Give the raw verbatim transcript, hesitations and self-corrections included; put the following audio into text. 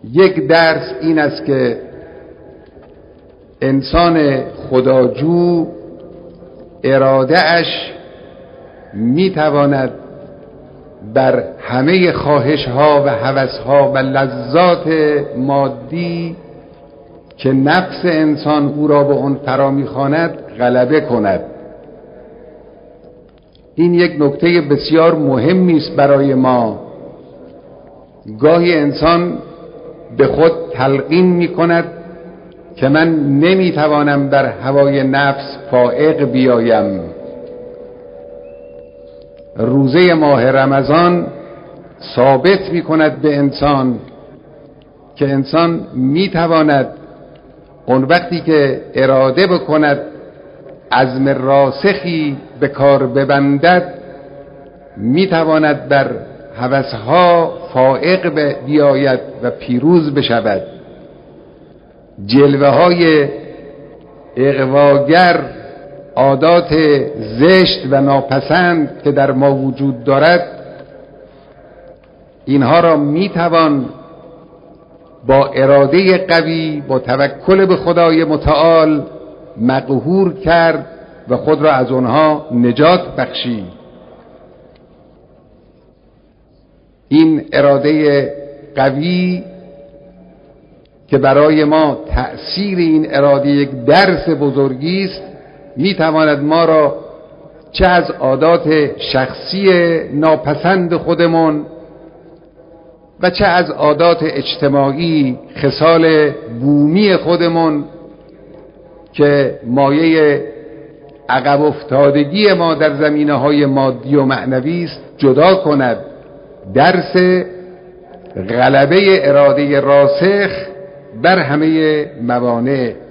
یک درس این است که انسان خداجو اراده اش میتواند بر همه خواهش ها و هوس ها و لذات مادی که نفس انسان او را به آن فرا میخواند غلبه کند. این یک نکته بسیار مهمی است برای ما. گاهی انسان به خود تلقین میکند که من نمیتوانم بر هوای نفس فائق بیایم. روزه ماه رمضان ثابت میکند به انسان که انسان میتواند اون وقتی که اراده بکند، عزم راسخی به کار ببندد، میتواند بر هوسها فائق بیاید و پیروز بشود. جلوه های اغواگر، عادات زشت و ناپسند که در ما وجود دارد، اینها را میتوان با اراده قوی، با توکل به خدای متعال مقهور کرد و خود را از آنها نجات بخشید. این اراده قوی که برای ما تأثیر این اراده یک درس بزرگی است، میتواند ما را چه از عادات شخصی ناپسند خودمون و چه از عادات اجتماعی، خصال بومی خودمون که مایه عقب افتادگی ما در زمینه‌های مادی و معنوی است جدا کند. درس غلبه اراده راسخ بر همه موانع